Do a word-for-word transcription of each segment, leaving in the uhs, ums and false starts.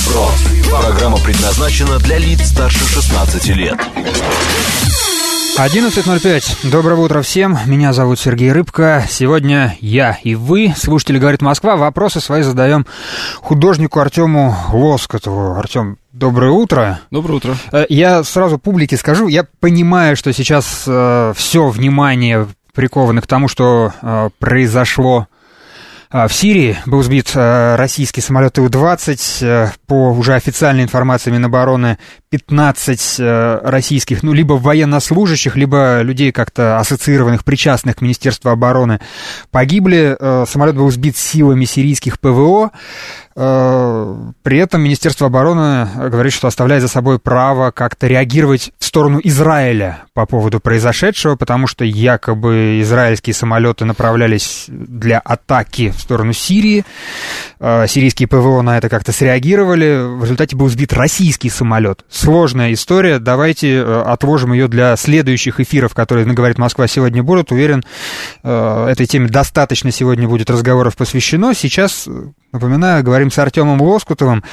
Про. Программа предназначена для лиц старше шестнадцати лет. одиннадцать ноль пять. Доброго утра всем. Меня зовут Сергей Рыбко. Сегодня я и вы, слушатели «Говорит Москва», вопросы свои задаем художнику Артему Лоскутову. Артем, доброе утро. Доброе утро. Я сразу публике скажу, я понимаю, что сейчас э, все внимание приковано к тому, что э, произошло в Сирии. Был сбит российский самолет Ил двадцать. По уже официальной информации Минобороны, пятнадцать российских, ну, либо военнослужащих, либо людей, как-то ассоциированных, причастных к Министерству обороны, погибли. Самолет был сбит силами сирийских ПВО. При этом Министерство обороны говорит, что оставляет за собой право как-то реагировать в сторону Израиля по поводу произошедшего, потому что якобы израильские самолеты направлялись для атаки в сторону Сирии. Сирийские ПВО на это как-то среагировали. В результате был сбит российский самолет. Сложная история. Давайте отложим ее для следующих эфиров, которые на «Говорит Москва» сегодня будут. Уверен, этой теме достаточно сегодня будет разговоров посвящено. Сейчас, напоминаю, говорим с Артемом Лоскутовым.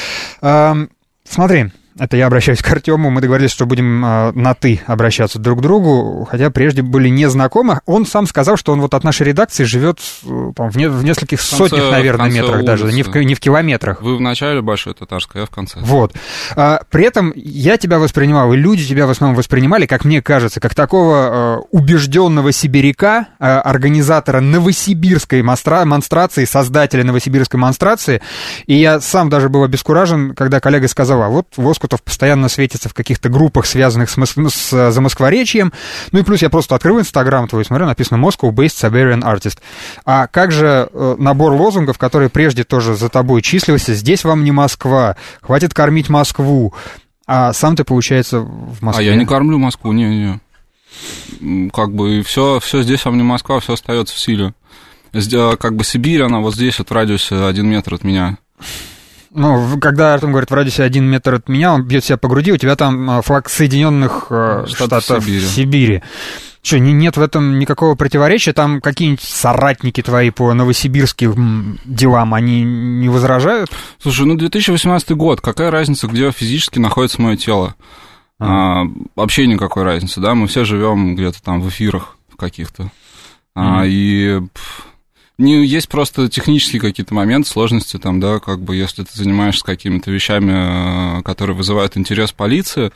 Смотри, это я обращаюсь к Артему. Мы договорились, что будем на «ты» обращаться друг к другу, хотя прежде были не знакомы. Он сам сказал, что он вот от нашей редакции живет в, не, в нескольких в конце, сотнях, наверное, метрах улицы. Даже, не в, не в километрах. Вы в начале Большой Татарской, я в конце. Вот. При этом я тебя воспринимал, и люди тебя в основном воспринимали, как мне кажется, как такого убежденного сибиряка, организатора новосибирской монстрации, создателя новосибирской монстрации. И я сам даже был обескуражен, когда коллега сказал, а вот Лоскутов постоянно светится в каких-то группах, связанных с, Мос... с замоскворечьем. Ну и плюс я просто открыл Инстаграм твой, смотрю, написано «Moscow-based Siberian artist». А как же набор лозунгов, который прежде тоже за тобой числился? «Здесь вам не Москва», «Хватит кормить Москву». А сам ты, получается, в Москве. А я не кормлю Москву, не-не. Как бы все, все здесь вам не Москва, все остается в силе. Как бы Сибирь, она вот здесь, вот в радиусе один метр от меня. Ну, когда Артем говорит в радиусе один метр от меня, он бьет себя по груди, у тебя там флаг Соединенных Штатов, Штатов Сибири. Сибири. Что, нет в этом никакого противоречия? Там какие-нибудь соратники твои по новосибирским делам, они не возражают? Слушай, ну две тысячи восемнадцатый год, какая разница, где физически находится мое тело? А. А, вообще никакой разницы, да, мы все живем где-то там в эфирах каких-то. Mm. А, и... Не, есть просто технические какие-то моменты, сложности там, да, как бы, если ты занимаешься какими-то вещами, которые вызывают интерес полиции,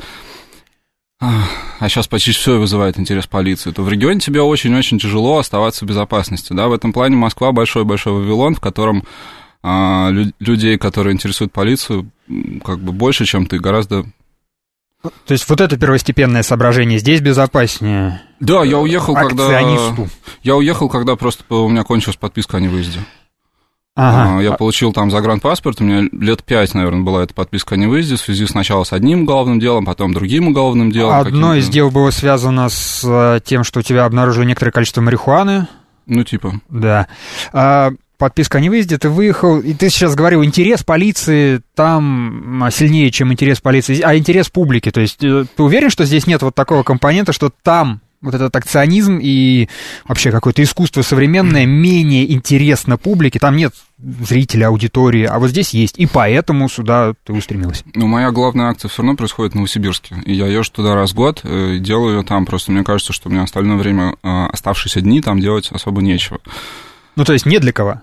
а сейчас почти все вызывает интерес полиции, то в регионе тебе очень-очень тяжело оставаться в безопасности, да, в этом плане Москва большой-большой Вавилон, в котором а, лю- людей, которые интересуют полицию, как бы больше, чем ты, гораздо... То есть вот это первостепенное соображение, здесь безопаснее. Да, я уехал, когда... Я уехал, когда просто у меня кончилась подписка о невыезде. Ага. Я получил там загранпаспорт, у меня лет пять, наверное, была эта подписка о невыезде, в связи сначала с одним уголовным делом, потом другим уголовным делом. Одно из дел было связано с тем, что у тебя обнаружили некоторое количество марихуаны. Ну, типа. Да. Подписка о невыезде, ты выехал, и ты сейчас говорил, интерес полиции там сильнее, чем интерес полиции, а интерес публики, то есть ты уверен, что здесь нет вот такого компонента, что там вот этот акционизм и вообще какое-то искусство современное менее интересно публике, там нет зрителя, аудитории, а вот здесь есть, и поэтому сюда ты устремился. Ну, моя главная акция все равно происходит в Новосибирске, и я езжу туда раз в год, и делаю ее там, просто мне кажется, что мне остальное время, оставшиеся дни, там делать особо нечего. Ну, то есть не для кого?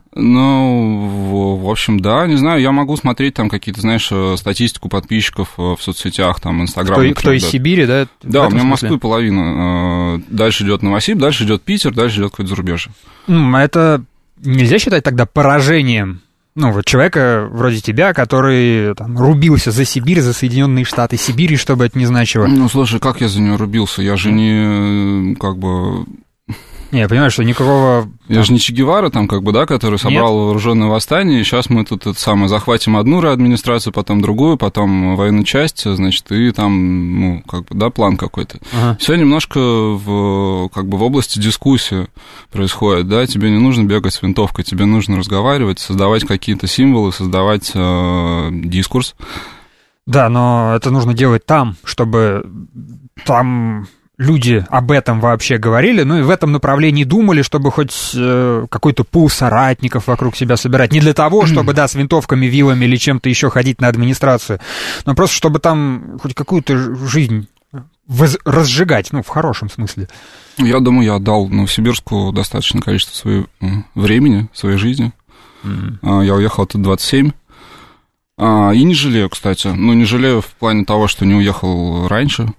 Ну, в общем, да, не знаю, я могу смотреть там какие-то, знаешь, статистику подписчиков в соцсетях, там, Инстаграм. Кто, кто из да. Сибири, да? Да, у меня Москвы половина. Дальше идет Новосибирск, дальше идет Питер, дальше идет какое-то зарубежье. Mm, это нельзя считать тогда поражением? Ну, вот человека вроде тебя, который там, рубился за Сибирь, за Соединенные Штаты Сибири, что бы это ни значило. Ну, слушай, как я за нее рубился? Я же не, как бы... Не, я понимаю, что никакого... Я там... же не Че Гевара, там, как бы, да, который собрал Нет. вооруженное восстание, и сейчас мы тут это самое, захватим одну администрацию, потом другую, потом военную часть, значит, и там, ну, как бы, да, план какой-то. Ага. Все немножко в, как бы, в области дискуссии происходит, да, тебе не нужно бегать с винтовкой, тебе нужно разговаривать, создавать какие-то символы, создавать э, дискурс. Да, но это нужно делать там, чтобы там... люди об этом вообще говорили, ну и в этом направлении думали, чтобы хоть э, какой-то пул соратников вокруг себя собирать. Не для того, чтобы, да, с винтовками, вилами или чем-то еще ходить на администрацию, но просто чтобы там хоть какую-то жизнь воз- разжигать, ну, в хорошем смысле. Я думаю, я отдал Новосибирску достаточное количество своего времени, своей жизни. Mm-hmm. Я уехал тут двадцать семь. И не жалею, кстати. Ну, не жалею в плане того, что не уехал раньше,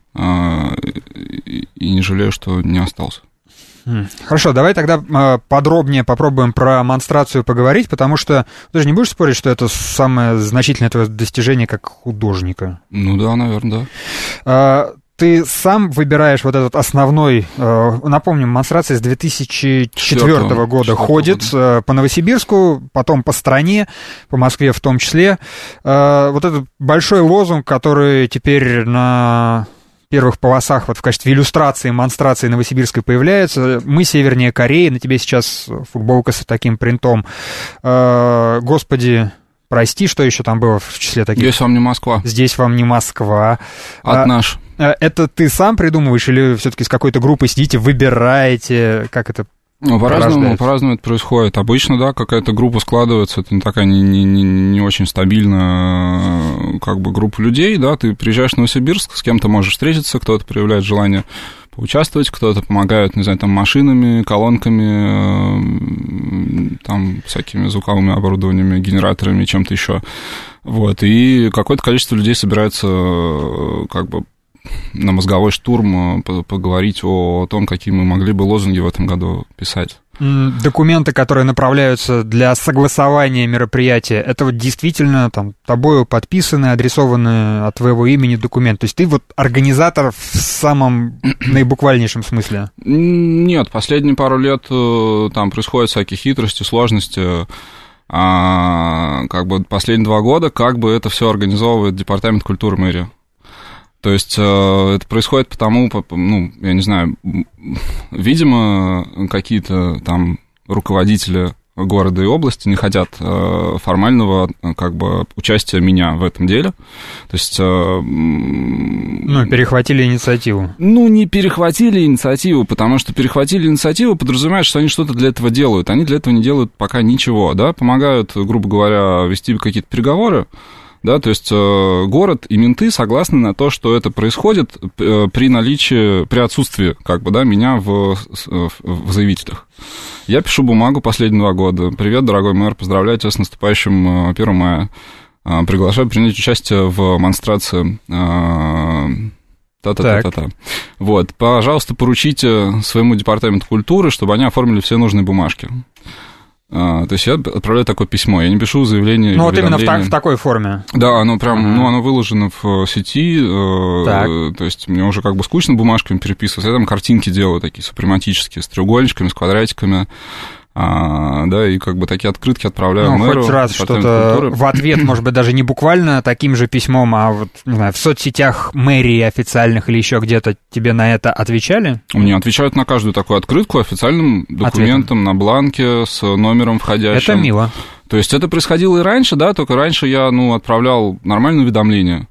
и не жалею, что не остался. Хорошо, давай тогда подробнее попробуем про монстрацию поговорить, потому что ты же не будешь спорить, что это самое значительное твое достижение как художника? Ну да, наверное, да. Ты сам выбираешь вот этот основной, напомним, монстрация с две тысячи четвёртого года ходит года. По Новосибирску, потом по стране, по Москве в том числе. Вот этот большой лозунг, который теперь на первых полосах вот в качестве иллюстрации монстрации новосибирской появляется. Мы севернее Кореи, на тебе сейчас футболка с таким принтом. Господи... Прости, что еще там было в числе таких? Здесь вам не Москва. Здесь вам не Москва. От а, наш. Это ты сам придумываешь или все-таки с какой-то группой сидите, выбираете? Как это ну, по-разному, по-разному это происходит. Обычно, да, какая-то группа складывается, это не такая не, не, не, не очень стабильная как бы группа людей, да, ты приезжаешь в Новосибирск, с кем-то можешь встретиться, кто-то проявляет желание поучаствовать, кто-то помогает, не знаю, там, машинами, колонками, там, всякими звуковыми оборудованиями, генераторами, чем-то еще. Вот, и какое-то количество людей собирается, как бы, на мозговой штурм поговорить о том, какие мы могли бы лозунги в этом году писать. Документы, которые направляются для согласования мероприятия, это вот действительно там тобою подписаны, адресованы от твоего имени документы. То есть ты вот организатор в самом наибуквальнейшем смысле? Нет, последние пару лет там происходят всякие хитрости, сложности. А как бы последние два года как бы это все организовывает Департамент культуры мэрии. То есть это происходит потому, ну, я не знаю, видимо, какие-то там руководители города и области не хотят формального, как бы, участия меня в этом деле. То есть... Ну, перехватили инициативу. Ну, не перехватили инициативу, потому что перехватили инициативу подразумевает, что они что-то для этого делают. Они для этого не делают пока ничего, да, помогают, грубо говоря, вести какие-то переговоры. Да, то есть э, город и менты согласны на то, что это происходит э, при наличии, при отсутствии, как бы, да, меня в, в, в заявителях. Я пишу бумагу последние два года. Привет, дорогой мэр, поздравляю тебя с наступающим первого мая. Э, приглашаю принять участие в монстрации. Э, та-та-та-та-та. Вот, пожалуйста, поручите своему департаменту культуры, чтобы они оформили все нужные бумажки. А, то есть я отправляю такое письмо, я не пишу заявление. Ну, вот именно в, так, в такой форме. Да, оно прям, uh-huh. ну, оно выложено в сети, э, то есть мне уже как бы скучно бумажками переписывать, я там картинки делаю такие супрематические, с треугольничками, с квадратиками. А, да, и как бы такие открытки отправляю ну, мэру. Хоть раз что-то культуры. В ответ, может быть, даже не буквально таким же письмом, а вот, не знаю, в соцсетях мэрии официальных или еще где-то тебе на это отвечали? Мне отвечают на каждую такую открытку официальным документом, Ответом. На бланке с номером входящим. Это мило. То есть это происходило и раньше, да, только раньше я, ну, отправлял нормальные уведомления.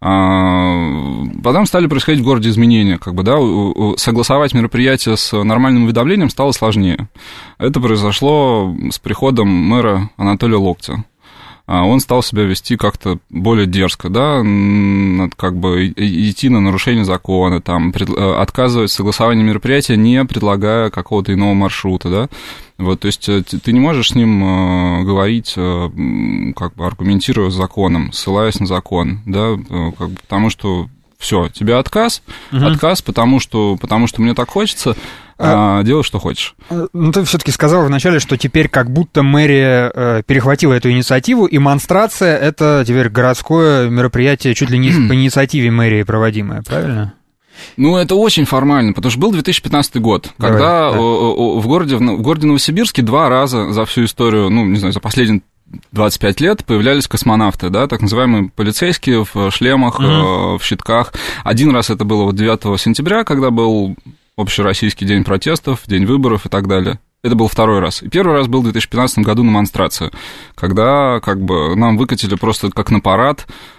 Потом стали происходить в городе изменения, как бы, да, согласовать мероприятие с нормальным уведомлением стало сложнее. Это произошло с приходом мэра Анатолия Локтя. Он стал себя вести как-то более дерзко, да, как бы идти на нарушение закона, там, отказывать в согласовании мероприятия, не предлагая какого-то иного маршрута, да. Вот, то есть ты не можешь с ним говорить, как бы аргументируя законом, ссылаясь на закон, да, как бы, потому что все, тебе отказ, угу. отказ, потому что, потому что мне так хочется. А, делай, что хочешь. Ну, ты все-таки сказал вначале, что теперь как будто мэрия э, перехватила эту инициативу, и монстрация — это теперь городское мероприятие, чуть ли не по инициативе мэрии проводимое, правильно? Ну, это очень формально, потому что был две тысячи пятнадцатый год, Давай, когда да. в, городе, в городе Новосибирске два раза за всю историю, ну, не знаю, за последние двадцать пять лет появлялись космонавты, да, так называемые полицейские в шлемах, mm-hmm. в щитках. Один раз это было вот девятого сентября, когда был общероссийский день протестов, день выборов и так далее. Это был второй раз. И первый раз был в две тысячи пятнадцатом году на монстрации, когда как бы нам выкатили просто как на парад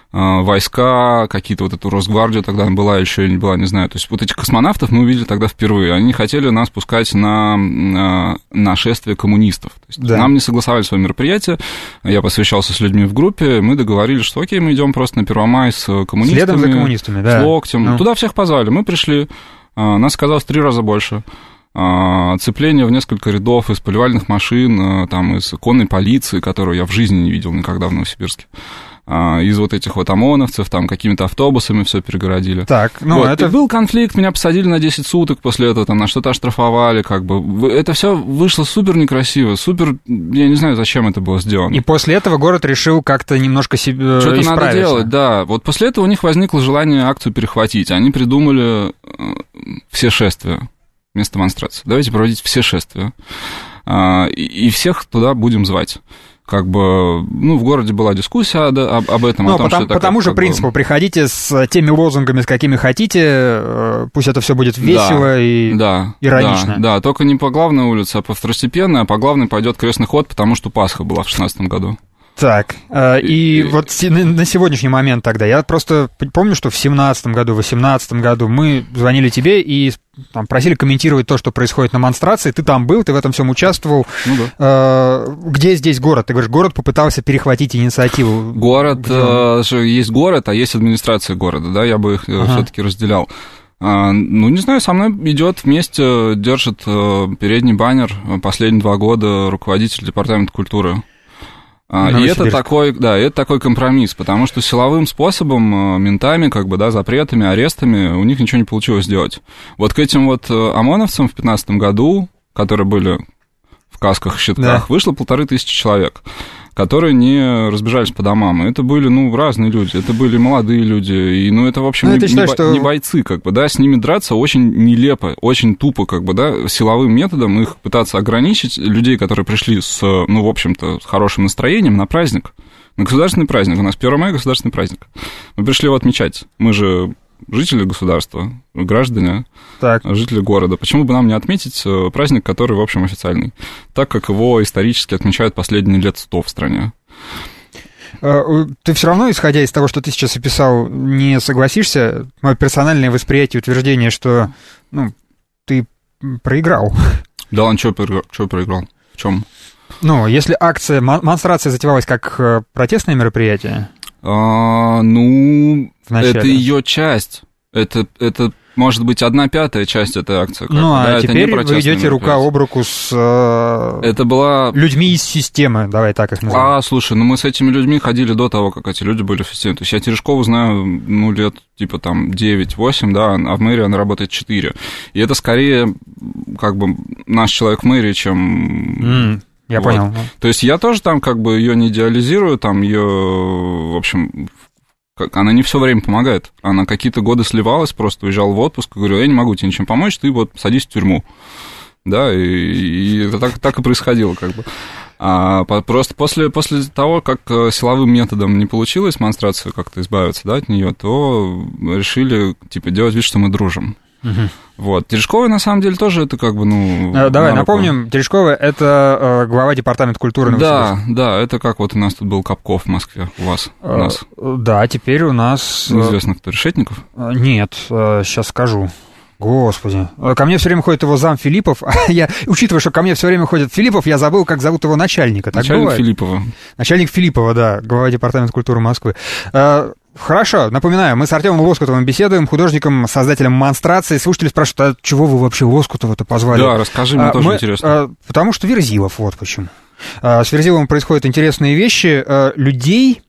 войска, какие-то вот эту Росгвардию тогда была, еще не была, не знаю. То есть вот этих космонавтов мы увидели тогда впервые. Они хотели нас пускать на, на нашествие коммунистов. То есть да. Нам не согласовали свое мероприятие. Я посвящался с людьми в группе. Мы договорились, что окей, мы идем просто на Первомай с коммунистами. Следом за коммунистами, да. С локтем. Ну. Туда всех позвали. Мы пришли. Нас оказалось в три раза больше. Оцепление в несколько рядов из поливальных машин, там, из конной полиции, которую я в жизни не видел никогда в Новосибирске. Из вот этих вот ОМОНовцев, там, какими-то автобусами все перегородили. Так, ну, вот. Это... И был конфликт, меня посадили на десять суток после этого, там, на что-то оштрафовали, как бы. Это все вышло супер некрасиво, супер, я не знаю, зачем это было сделано. И после этого город решил как-то немножко себе Что-то надо делать, да. Вот после этого у них возникло желание акцию перехватить. Они придумали все шествия вместо монстрации. Давайте проводить все шествия. И всех туда будем звать. Как бы, ну, в городе была дискуссия да, об, об этом. Ну, о том, потому, что по тому же принципу, бы... приходите с теми лозунгами, с какими хотите, пусть это все будет весело да, и да, иронично. Да, да, только не по главной улице, а по второстепенной, а по главной пойдет крестный ход, потому что Пасха была в шестнадцатом году. Так, и, и вот на сегодняшний момент тогда, я просто помню, что в семнадцатом году, в восемнадцатом году мы звонили тебе и там, просили комментировать то, что происходит на монстрации, ты там был, ты в этом всем участвовал. Ну, да. Где здесь город? Ты говоришь, город попытался перехватить инициативу. Город, же есть город, а есть администрация города, да, я бы их ага. все-таки разделял. Ну, не знаю, со мной идет вместе, держит передний баннер последние два года руководитель департамента культуры. И это такой, да, это такой компромисс, потому что силовым способом, ментами, как бы, да, запретами, арестами у них ничего не получилось сделать. Вот к этим вот ОМОНовцам в пятнадцатом году, которые были в касках и щитках, да. вышло полторы тысячи человек, которые не разбежались по домам. И это были, ну, разные люди, это были молодые люди, и, ну, это, в общем, не, считаю, не, что... не бойцы, как бы, да, с ними драться очень нелепо, очень тупо, как бы, да, силовым методом их пытаться ограничить, людей, которые пришли с, ну, в общем-то, с хорошим настроением на праздник, на государственный праздник, у нас первое мая государственный праздник, мы пришли его отмечать, мы же жители государства, граждане, так. жители города. Почему бы нам не отметить праздник, который, в общем, официальный, так как его исторически отмечают последние лет сто в стране? Ты все равно, исходя из того, что ты сейчас описал, не согласишься? Мое персональное восприятие, утверждение, что ну, ты проиграл. Да ладно, что проиграл? Что проиграл? В чем? Ну, если акция, монстрация затевалась как протестное мероприятие... А, ну, это ее часть. Это, это может быть одна пятая часть этой акции. Ну, а да, теперь вы идете рука об руку с э, это была... людьми из системы, давай так их назовем. А, слушай, ну мы с этими людьми ходили до того, как эти люди были в системе. То есть я Терешкову знаю, ну, лет типа там девять-восемь, да, а в мэрии она работает четыре. И это скорее как бы наш человек в мэрии, чем... Mm. Я вот. Понял. То есть я тоже там как бы ее не идеализирую, там ее, в общем, она не все время помогает. Она какие-то годы сливалась, просто уезжала в отпуск, и говорю, я не могу тебе ничем помочь, ты вот садись в тюрьму. Да, и, и это так, так и происходило как бы. А просто после, после того, как силовым методом не получилось монстрацию как-то избавиться, да, от нее, то решили, типа, делать вид, что мы дружим. Угу. Вот. Терешкова, на самом деле, тоже это как бы, ну... Давай на напомним, Терешкова — это э, глава департамента культуры Новосибирска. Да, да, это как вот у нас тут был Капков в Москве, у вас, у э, нас. Да, теперь у нас... Неизвестно, кто, Решетников? Нет, э, сейчас скажу. Господи. Ко мне все время ходит его зам Филиппов. Я, учитывая, что ко мне все время ходит Филиппов, я забыл, как зовут его начальника. Так Начальник бывает? Филиппова. Начальник Филиппова, да, глава департамента культуры Москвы. Хорошо, напоминаю, мы с Артемом Лоскутовым беседуем, художником, создателем монстрации. Слушатели спрашивают, а чего вы вообще Лоскутова-то позвали? Да, расскажи, мне а, тоже мы, интересно. А, потому что Верзилов, вот почему. А, с Верзиловым происходят интересные вещи. А, людей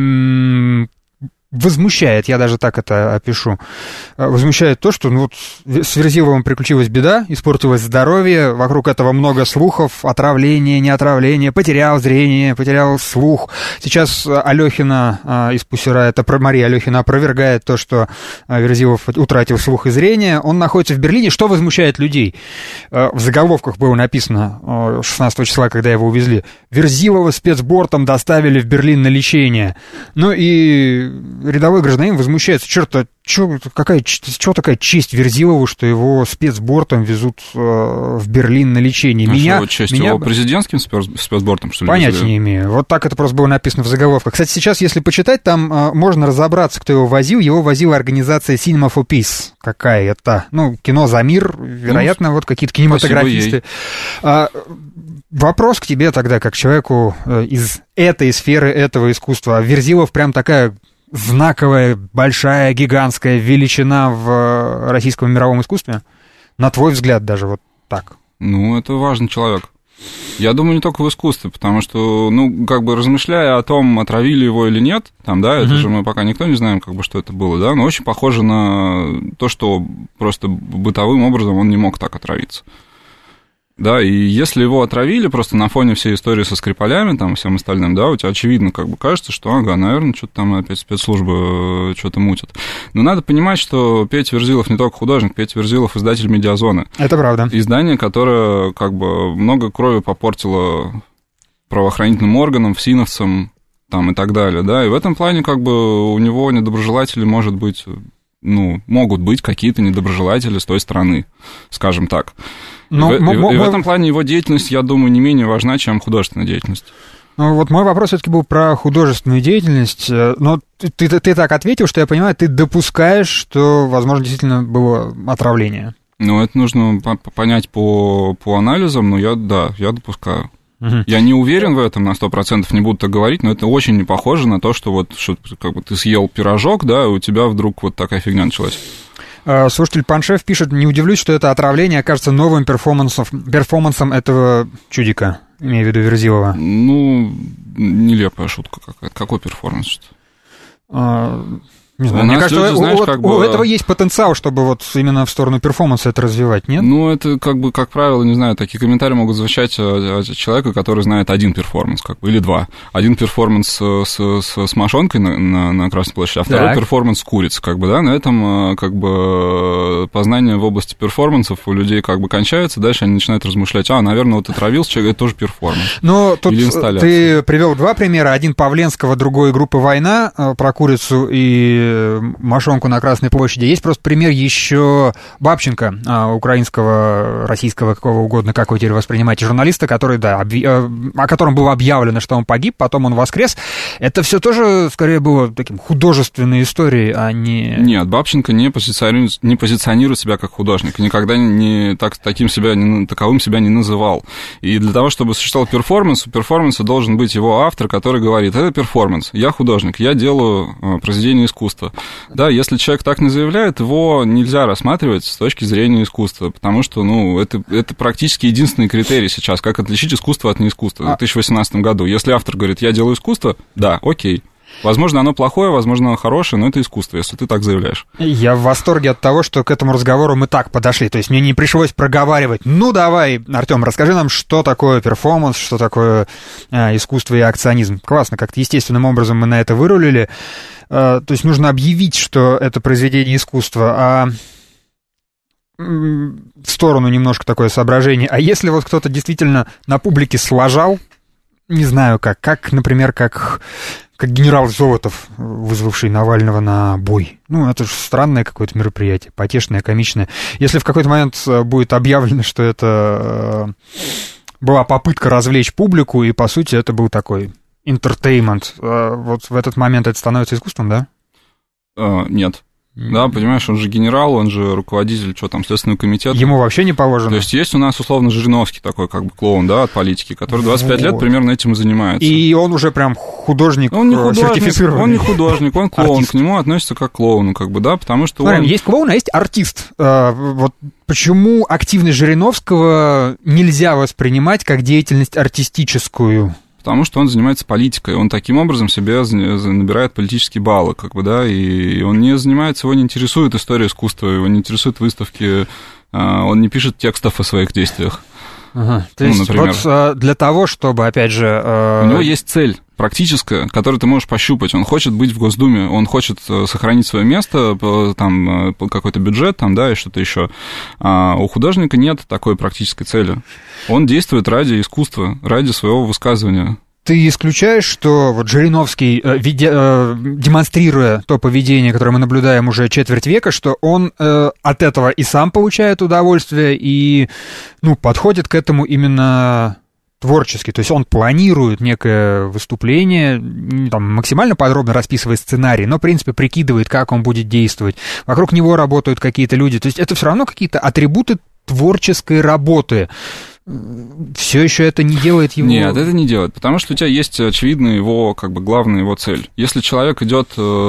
м- возмущает, я даже так это опишу, возмущает то, что ну, вот с Верзиловым приключилась беда, испортилось здоровье, вокруг этого много слухов, отравление, неотравление, потерял зрение, потерял слух. Сейчас Алёхина из Пусера, это Мария Алёхина, опровергает то, что Верзилов утратил слух и зрение. Он находится в Берлине. Что возмущает людей? В заголовках было написано шестнадцатого числа, когда его увезли: Верзилова спецбортом доставили в Берлин на лечение. Ну и рядовой гражданин возмущается, черт, а чё, какая, чё такая честь Верзилову, что его спецбортом везут э, в Берлин на лечение? А меня, что, честь меня... его президентским спецбортом, что ли? Понятия везли? не имею. Вот так это просто было написано в заголовках. Кстати, сейчас, если почитать, там э, можно разобраться, кто его возил. Его возила организация Cinema for Peace. Какая это? Ну, кино за мир, вероятно, ну, вот какие-то кинематографисты. А, вопрос к тебе тогда, как человеку э, из этой сферы, этого искусства. Верзилов прям такая знаковая, большая, гигантская величина в российском мировом искусстве? На твой взгляд даже вот так. Ну, это важный человек. Я думаю, не только в искусстве, потому что, ну, как бы размышляя о том, отравили его или нет, там, да, это mm-hmm. же мы пока никто не знаем, как бы, что это было, да, но очень похоже на то, что просто бытовым образом он не мог так отравиться. Да, и если его отравили просто на фоне всей истории со Скрипалями, там, и всем остальным, да, у тебя очевидно, как бы, кажется, что, ага, наверное, что-то там опять спецслужбы что-то мутят. Но надо понимать, что Петя Верзилов не только художник, Петя Верзилов — издатель «Медиазоны». Это правда. Издание, которое, как бы, много крови попортило правоохранительным органам, всиновцам, там, и так далее, да, и в этом плане, как бы, у него недоброжелатели, может быть, ну, могут быть какие-то недоброжелатели с той стороны, скажем так. Но, и, м- и, м- и в этом плане его деятельность, я думаю, не менее важна, чем художественная деятельность. Ну, вот мой вопрос все-таки был про художественную деятельность, но ты, ты, ты так ответил, что я понимаю, ты допускаешь, что, возможно, действительно было отравление. Ну, это нужно понять по, по анализам, но я, да, я допускаю. Угу. Я не уверен в этом на сто процентов, не буду так говорить, но это очень не похоже на то, что вот что, как бы ты съел пирожок, да, и у тебя вдруг вот такая фигня началась. Слушатель Паншев пишет: не удивлюсь, что это отравление окажется новым перформансом, перформансом этого чудика, имею в виду Верзилова. Ну, нелепая шутка какая-то. Какой перформанс? А, не знаю, мне кажется, люди, знаешь, у, как у бы... этого есть потенциал, чтобы вот именно в сторону перформанса это развивать, нет? Ну, это как бы, как правило, не знаю, такие комментарии могут звучать от человека, который знает один перформанс, как бы, или два. Один перформанс с, с, с мошонкой на, на, на Красной площади, а второй так. перформанс с курицей, как бы, да, на этом, как бы, познание в области перформансов у людей, как бы, кончается, дальше они начинают размышлять, а, наверное, вот отравился человек, это тоже перформанс. Но тут ты привел два примера, один Павленского, другой группы «Война», про курицу и мошонку на Красной площади. Есть просто пример еще Бабченко, украинского, российского, какого угодно, как вы теперь воспринимаете, журналиста, который, да, объ... о котором было объявлено, что он погиб, потом он воскрес. Это все тоже, скорее, было таким художественной историей, а не... Нет, Бабченко не позиционирует, не позиционирует себя как художник, никогда не, так, таким себя, не, таковым себя не называл. И для того, чтобы существовал перформанс, у перформанса должен быть его автор, который говорит: это перформанс, я художник, я делаю произведение искусства. Да, если человек так не заявляет, его нельзя рассматривать с точки зрения искусства, потому что, ну, это, это практически единственный критерий сейчас, как отличить искусство от неискусства в две тысячи восемнадцатом году. Если автор говорит: я делаю искусство, да, окей. Возможно, оно плохое, возможно, оно хорошее, но это искусство, если ты так заявляешь. Я в восторге от того, что к этому разговору мы так подошли. То есть мне не пришлось проговаривать: ну, давай, Артём, расскажи нам, что такое перформанс, что такое э, искусство и акционизм. Классно, как-то естественным образом мы на это вырулили. Э, то есть нужно объявить, что это произведение искусства, а в сторону немножко такое соображение. А если вот кто-то действительно на публике сложал, не знаю как, как, например, как... как генерал Золотов, вызвавший Навального на бой. Ну, это же странное какое-то мероприятие, потешное, комичное. Если в какой-то момент будет объявлено, что это была попытка развлечь публику, и, по сути, это был такой entertainment, вот в этот момент это становится искусством, да? А, нет. Да, понимаешь, он же генерал, он же руководитель, что там, Следственного комитета. Ему вообще не положено. То есть есть у нас, условно, Жириновский такой, как бы, клоун, да, от политики, который двадцать пять вот. лет примерно этим и занимается. И он уже прям художник, он не художник сертифицированный. Он не художник, он клоун, артист. К нему относится как к клоуну, как бы, да, потому что Смотри, он... есть клоун, а есть артист. Вот почему активность Жириновского нельзя воспринимать как деятельность артистическую? Потому что он занимается политикой, он таким образом себе набирает политические баллы, как бы, да, и он не занимается, его не интересует история искусства, его не интересуют выставки, он не пишет текстов о своих действиях. Ага. То ну, есть например. Вот для того, чтобы, опять же... У него есть цель практическая, которую ты можешь пощупать. Он хочет быть в Госдуме, он хочет сохранить свое место, там, какой-то бюджет, там, да, и что-то еще. А у художника нет такой практической цели. Он действует ради искусства, ради своего высказывания. ты исключаешь, что вот Жириновский, э, видя, э, демонстрируя то поведение, которое мы наблюдаем уже четверть века, что он э, от этого и сам получает удовольствие, и ну, подходит к этому именно творчески, то есть он планирует некое выступление, там, максимально подробно расписывает сценарий, но, в принципе, прикидывает, как он будет действовать. Вокруг него работают какие-то люди, то есть это все равно какие-то атрибуты творческой работы. Все еще это не делает его... Нет, это не делает, потому что у тебя есть очевидная его, как бы, главная его цель. Если человек идет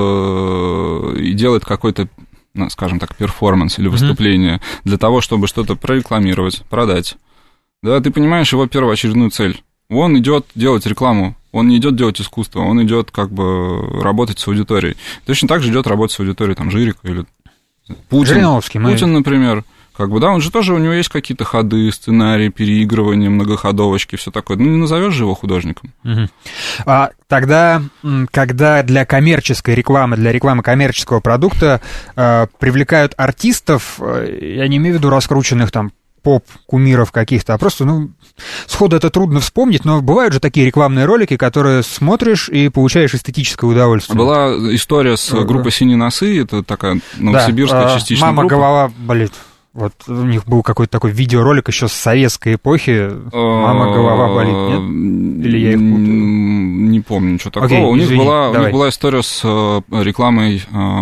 э, и делает какой-то, ну, скажем так, перформанс или выступление mm-hmm. для того, чтобы что-то прорекламировать, продать, да, ты понимаешь его первоочередную цель. Он идет делать рекламу, он не идет делать искусство, он идет как бы работать с аудиторией. Точно так же идет работать с аудиторией, там, Жирика или Путин. Жириновский, мы... Путин, например. Как бы, да, он же тоже, у него есть какие-то ходы, сценарии, переигрывания, многоходовочки, все такое. Ну, не назовешь же его художником. Угу. А тогда, когда для коммерческой рекламы, для рекламы коммерческого продукта э, привлекают артистов, э, я не имею в виду раскрученных там поп-кумиров каких-то, а просто, ну, сходу это трудно вспомнить, но бывают же такие рекламные ролики, которые смотришь и получаешь эстетическое удовольствие. Была история с группой «Синие носы», это такая новосибирская да, частичная «Мама, группа. голова болит». Вот у них был какой-то такой видеоролик еще с советской эпохи. «Мама, голова болит», нет? Или я их путаю? Не помню ничего такого. Окей, у, них извини, была, у давай. них была история с рекламой...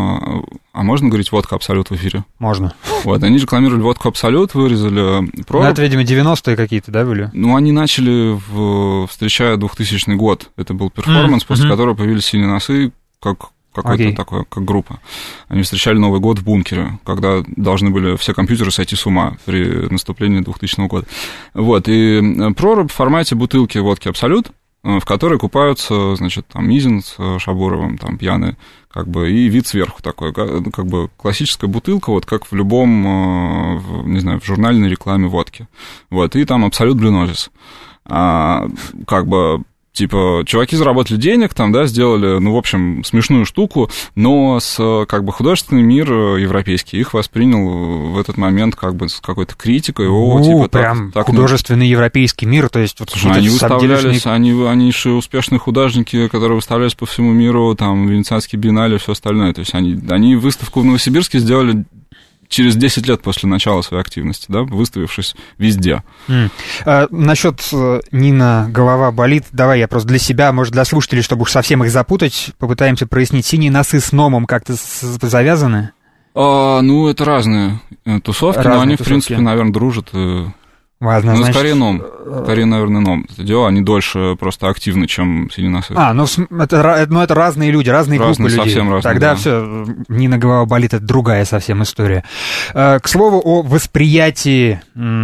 А можно говорить «Водка Абсолют» в эфире? Можно. Вот, они рекламировали «Водку Абсолют», вырезали прорубь. Ну, это, видимо, девяностые какие-то, да, были? Ну, они начали, в, встречая двухтысячный год. Это был перформанс, mm-hmm. после которого появились «Синие носы», как... какой-то okay. такой, как группа. Они встречали Новый год в бункере, когда должны были все компьютеры сойти с ума при наступлении двухтысячного года. Вот, и прорубь в формате бутылки водки «Абсолют», в которой купаются, значит, там, Мизин с Шабуровым, там, пьяные, как бы, и вид сверху такой, как, как бы классическая бутылка, вот как в любом, не знаю, в журнальной рекламе водки. Вот, и там «Абсолют Блинозис». А, как бы... Типа, чуваки заработали денег, там, да, сделали, ну, в общем, смешную штуку, но с, как бы, художественный мир европейский их воспринял в этот момент, как бы, с какой-то критикой. О, У, типа, прям так, художественный так, европейский мир, то есть... Вот слушай, они выставлялись, они, они же успешные художники, которые выставлялись по всему миру, там, Венецианский биеннале и все остальное, то есть они, они выставку в Новосибирске сделали... через десять лет после начала своей активности, да, выставившись везде. Mm. А, насчет Нина голова болит, давай я просто для себя, может, для слушателей, чтобы уж совсем их запутать, попытаемся прояснить. «Синие носы» с Номом как-то завязаны? А, ну, это разные тусовки, разные но они, тусовки. В принципе, наверное, дружат. Важно, ну, значит... скорее Ном. Скорее, наверное, Ном. Это дело, они дольше просто активны, чем «Синие носы». А, ну это, ну, это разные люди, разные, разные группы людей. Совсем разные, Тогда да. все, Нина голова болит, это другая совсем история. К слову о восприятии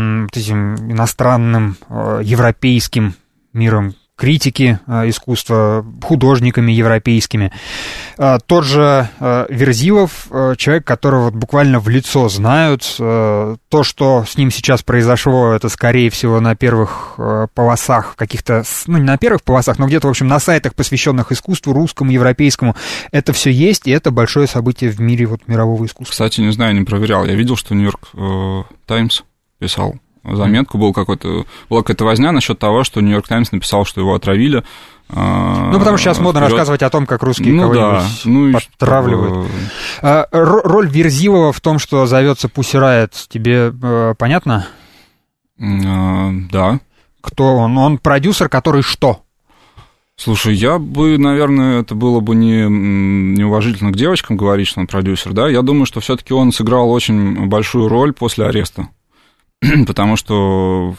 этим иностранным, европейским миром критики искусства, художниками европейскими. Тот же Верзилов, человек, которого буквально в лицо знают. То, что с ним сейчас произошло, это, скорее всего, на первых полосах каких-то, ну, не на первых полосах, но где-то, в общем, на сайтах, посвященных искусству, русскому, европейскому. Это все есть, и это большое событие в мире вот мирового искусства. Кстати, не знаю, не проверял. Я видел, что «Нью-Йорк Таймс» писал заметку, был какой-то, была какая-то возня насчет того, что «Нью-Йорк Таймс» написал, что его отравили. Ну, потому что сейчас модно вперед. Рассказывать о том, как русские ну, кого-нибудь да. ну, подтравливают. А, роль Верзилова в том, что зовется Pussy Riot, тебе э, понятно? А, да. Кто он? Он продюсер, который что? Слушай, я бы, наверное, это было бы не, неуважительно к девочкам говорить, что он продюсер, да? Я думаю, что все-таки он сыграл очень большую роль после ареста. Потому что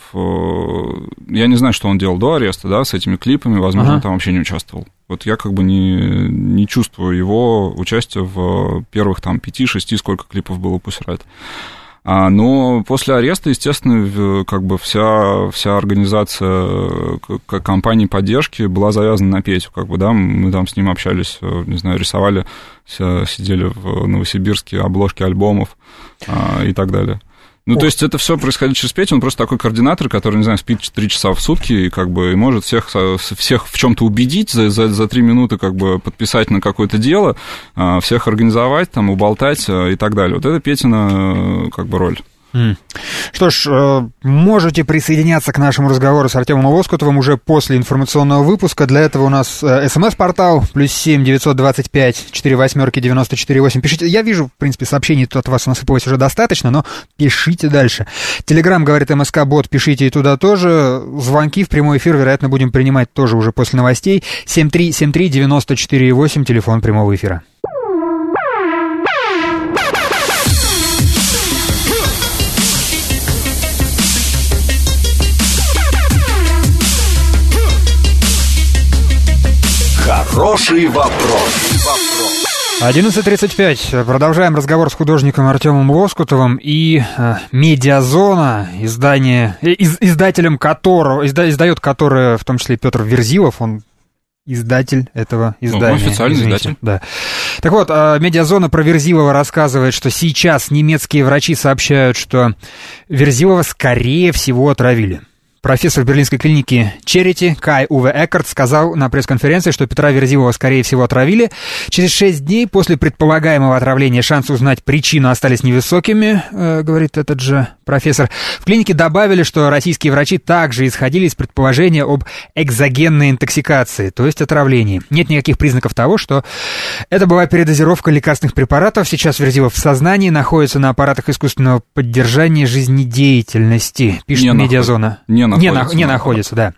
я не знаю, что он делал до ареста, да, с этими клипами, возможно, ага. он там вообще не участвовал. Вот я как бы не, не чувствую его участия в первых там пяти-шести, сколько клипов было у Pussy Riot. А, но после ареста, естественно, как бы вся, вся организация компании поддержки была завязана на Петю, как бы, да, мы там с ним общались, не знаю, рисовали, сидели в Новосибирске, обложки альбомов а, и так далее. Ну, Ох. То есть это все происходит через Петю, он просто такой координатор, который, не знаю, спит три часа в сутки и как бы и может всех, всех в чем-то убедить, за, за, за три минуты как бы подписать на какое-то дело, всех организовать, там, уболтать и так далее. Вот это Петина как бы роль. Что ж, можете присоединяться к нашему разговору с Артемом Лоскутовым уже после информационного выпуска. Для этого у нас смс-портал плюс семь девятьсот двадцать пять четыре восьмерки девяносто четыре восемь. Пишите. Я вижу, в принципе, сообщений тут от вас насыпалось уже достаточно, но пишите дальше. Телеграм, говорит МСК-бот, пишите и туда тоже. Звонки в прямой эфир, вероятно, будем принимать тоже уже после новостей. семь три семь три девяносто четыре восемь, телефон прямого эфира. Хороший вопрос. одиннадцать тридцать пять. Продолжаем разговор с художником Артемом Лоскутовым. И э, «Медиазона», издание, э, из, издателем которого, изда, издает которое, в том числе Петр Верзилов, он издатель этого издания. Ну, официальный извините. Издатель. Да. Так вот, э, «Медиазона» про Верзилова рассказывает, что сейчас немецкие врачи сообщают, что Верзилова, скорее всего, отравили. Профессор берлинской клиники Charity Кай Уве Эккарт сказал на пресс-конференции, что Петра Верзилова, скорее всего, отравили. Через шесть дней после предполагаемого отравления шансы узнать причину остались невысокими, э, говорит этот же профессор. В клинике добавили, что российские врачи также исходили из предположения об экзогенной интоксикации, то есть отравлении. Нет никаких признаков того, что это была передозировка лекарственных препаратов. Сейчас Верзилов в сознании, находится на аппаратах искусственного поддержания жизнедеятельности, пишет не «Медиазона». Не Не, на, не находится, да.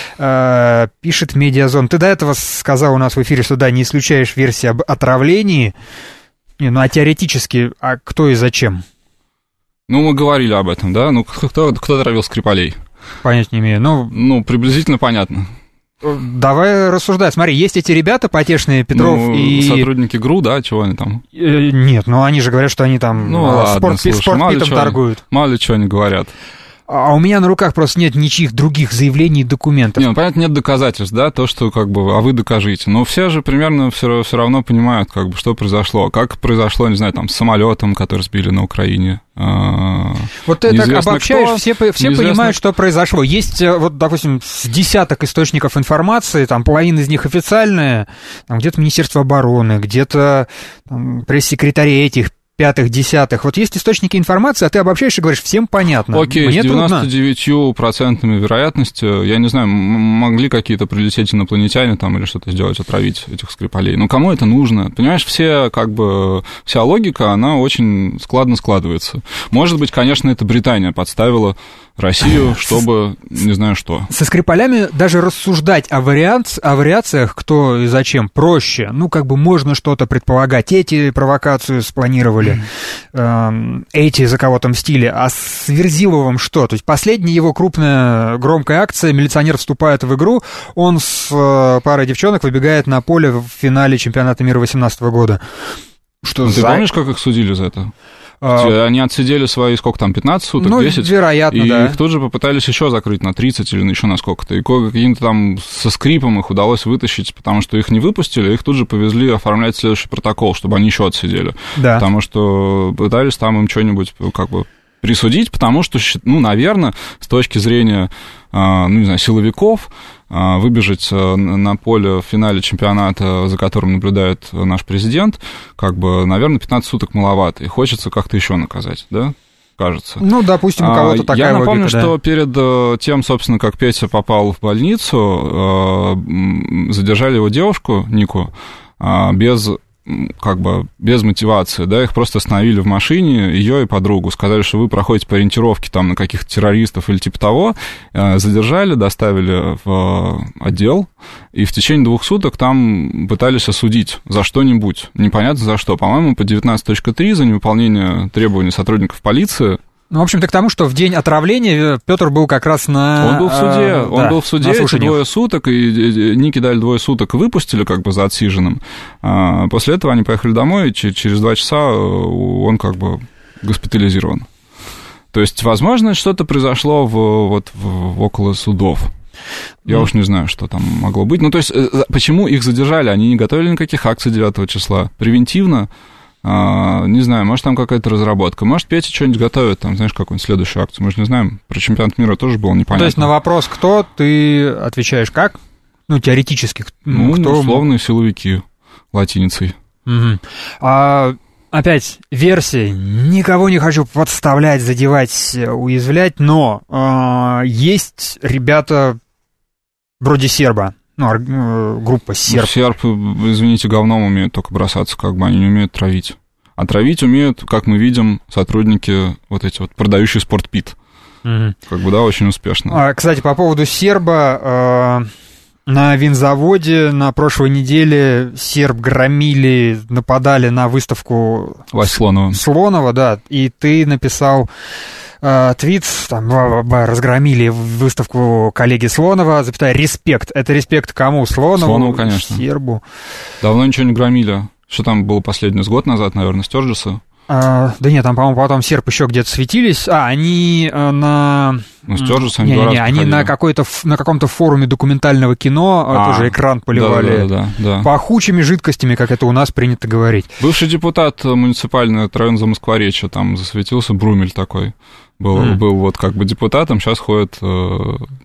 Э, пишет «Медиазон». Ты до этого сказал у нас в эфире, что да, не исключаешь версии об отравлении. Не, ну а теоретически, а кто и зачем? Ну, мы говорили об этом, да? Ну, кто, кто отравил Скрипалей? Понять не имею. Ну, ну, приблизительно понятно. Давай рассуждать. Смотри, есть эти ребята потешные, Петров ну, и... сотрудники ГРУ, да? Чего они там? Э, нет, ну они же говорят, что они там ну, ладно, спорт, слушай, спортпитом торгуют. Мало ли что они говорят. А у меня на руках просто нет ничьих других заявлений и документов. Не, ну, понятно, нет доказательств, да, то, что, как бы, а вы докажите. Но все же примерно все, все равно понимают, как бы, что произошло. Как произошло, не знаю, там, с самолетом, который сбили на Украине. Вот ты так обобщаешь, кто, все, все понимают, что произошло. Есть, вот, допустим, с десяток источников информации, там, половина из них официальные, там, где-то Министерство обороны, где-то там, пресс-секретари этих, пятых, десятых. Вот есть источники информации, а ты обобщаешь и говоришь, всем понятно. Окей, Мне с девяносто девятью процентами вероятностью, я не знаю, могли какие-то прилететь инопланетяне там или что-то сделать, отравить этих Скрипалей. Ну, кому это нужно? Понимаешь, все, как бы, вся логика, она очень складно складывается. Может быть, конечно, это Британия подставила Россию, чтобы не знаю что. Со Скрипалями даже рассуждать о, вариант, о вариациях, кто и зачем, проще. Ну, как бы можно что-то предполагать. Эти провокацию спланировали, mm. э, эти за кого-то мстили. А с Верзиловым что? То есть последняя его крупная громкая акция, милиционер вступает в игру, он с э, парой девчонок выбегает на поле в финале чемпионата мира восемнадцатого года. Что Ты за... помнишь, как их судили за это? Они отсидели свои, сколько там, пятнадцать суток, ну, десять? Вероятно, и да. их тут же попытались еще закрыть на тридцать или еще на сколько-то. И каким-то там со скрипом их удалось вытащить, потому что их не выпустили, их тут же повезли оформлять следующий протокол, чтобы они еще отсидели. Да. Потому что пытались там им что-нибудь как бы присудить, потому что, ну, наверное, с точки зрения, ну, не знаю, силовиков, выбежать на поле в финале чемпионата, за которым наблюдает наш президент, как бы, наверное, пятнадцать суток маловато, и хочется как-то еще наказать, да? Кажется. Ну, допустим, у кого-то такая Я напомню, логика, что да. перед тем, собственно, как Петя попал в больницу, задержали его девушку, Нику, без... как бы без мотивации, да, их просто остановили в машине, ее и подругу, сказали, что вы проходите по ориентировке там на каких-то террористов или типа того, задержали, доставили в отдел, и в течение двух суток там пытались осудить за что-нибудь, непонятно за что, по-моему, по девятнадцать точка три за невыполнение требований сотрудников полиции. Ну, в общем-то, к тому, что в день отравления Петр был как раз на... Он был в суде, а, он да, был в суде эти двое суток, и Ники дали двое суток и выпустили как бы за отсиженным. А после этого они поехали домой, и через два часа он как бы госпитализирован. То есть, возможно, что-то произошло в, вот, в, около судов. Я mm. уж не знаю, что там могло быть. Ну, то есть, почему их задержали? Они не готовили никаких акций девятого числа. Превентивно... Uh, не знаю, может, там какая-то разработка. Может, Петя что-нибудь готовит, там, знаешь, какую-нибудь следующую акцию. Мы же не знаем. Про чемпионат мира тоже было непонятно. То есть на вопрос, кто, ты отвечаешь как? Ну, теоретически. Ну, кто... условные силовики латиницей. Угу. А опять, версии. Никого не хочу подставлять, задевать, уязвлять, но э, есть ребята вроде серба. Ну, группа серб. Ну, серб, извините, говном умеют только бросаться, как бы, они не умеют травить. А травить умеют, как мы видим, сотрудники вот эти вот, продающие спортпит. Угу. Как бы, да, очень успешно. А, кстати, по поводу серба, э, на винзаводе на прошлой неделе серб громили, нападали на выставку Вась Слонова. Слонова, да, и ты написал... твит, там, разгромили выставку коллеги Слонова, запятая, респект. Это респект кому? Слонову? Слонову, конечно. Сербу. Давно ничего не громили. Что там было последний с год назад, наверное, Стёрджеса? А, да нет, там, по-моему, потом серб еще где-то светились. А, они на... Ну, Стёрджеса они не, два не, раза они на, какой-то, на каком-то форуме документального кино а, тоже экран поливали да, да, да, да. пахучими жидкостями, как это у нас принято говорить. Бывший депутат муниципальный от района Замоскворечья, там засветился Брумель такой. Был, mm. был вот как бы депутатом, сейчас ходит... Э,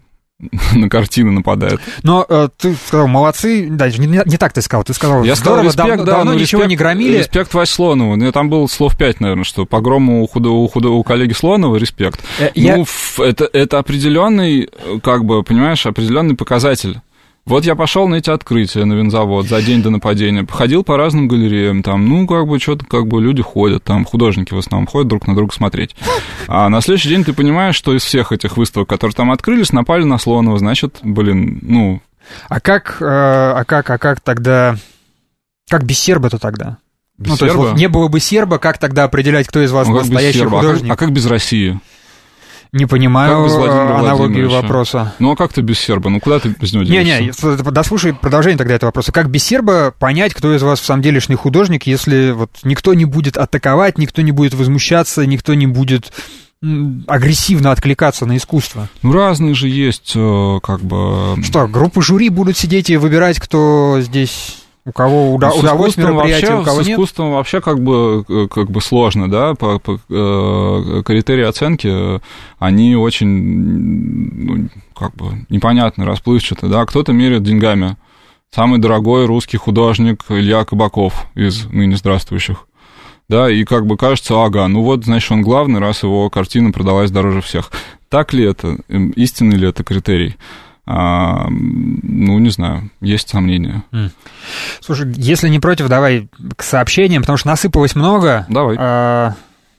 на картины нападает. Но э, ты сказал, молодцы, да, не, не так ты сказал, ты сказал, я здорово, сказал, респект, давно, да, давно ну, ничего респект, не громили. Респект Вась Слонову, ну, там было слов пять, наверное, что погрому у, худо, у, худо, у коллеги Слонова респект. Э, я... Ну, это, это определенный, как бы, понимаешь, определенный показатель. Вот я пошел на эти открытия на винзавод за день до нападения, походил по разным галереям, там, ну, как бы, что-то, как бы, люди ходят, там, художники в основном ходят друг на друга смотреть. А на следующий день ты понимаешь, что из всех этих выставок, которые там открылись, напали на Слонова, значит, блин, ну... А как, э, а как, а как тогда, как без серба-то тогда? Без ну, серба? То есть, вот, не было бы серба, как тогда определять, кто из вас ну, настоящий художник? А как, а как без России? Не понимаю аналогию вопроса. Ну, а как ты без серба? Ну, куда ты без него денешься? Не-не, дослушай продолжение тогда этого вопроса. Как без серба понять, кто из вас в самом делешный художник, если вот никто не будет атаковать, никто не будет возмущаться, никто не будет агрессивно откликаться на искусство? Ну, разные же есть, как бы... Что, группы жюри будут сидеть и выбирать, кто здесь... У кого уда- удалось мероприятие, у кого с нет? С искусством вообще как бы, как бы сложно, да, по, по э, критерии оценки, они очень, ну, как бы, непонятны, расплывчаты, да, кто-то меряет деньгами. Самый дорогой русский художник Илья Кабаков из ныне здравствующих, да, и как бы кажется, ага, ну вот, значит, он главный, раз его картина продалась дороже всех. Так ли это, истинный ли это критерий? А, ну, не знаю, есть сомнения. Слушай, если не против, давай к сообщениям, потому что насыпалось много. Давай. А,